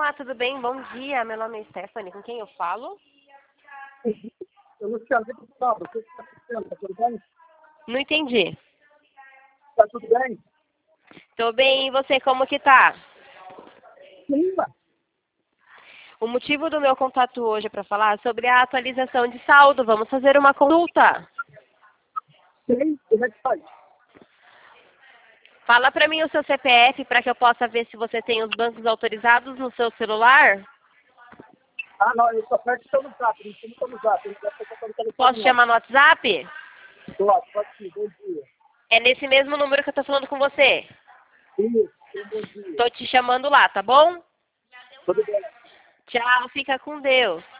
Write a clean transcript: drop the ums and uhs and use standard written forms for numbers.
Olá, tudo bem? Bom dia. Meu nome é Stephanie. Com quem eu falo? Eu não tinha visto o Pablo. O que você está assistindo? Tá tudo bem? Não entendi. Tá tudo bem? Tô bem, e você, como que tá? Sim, mas O motivo do meu contato hoje é para falar sobre a atualização de saldo. Vamos fazer uma consulta. sim, como é que faz? Fala para mim o seu CPF para que eu possa ver se você tem os bancos autorizados no seu celular. Ah, não, eu só peço que estou no zap, não estou no zap. Eu não quero estar no Posso telefone, não. chamar no WhatsApp? Pode sim, bom dia. É nesse mesmo número que eu tô falando com você. Isso, bom dia. Tô te chamando lá, tá bom? Tudo bem. Tchau, fica com Deus.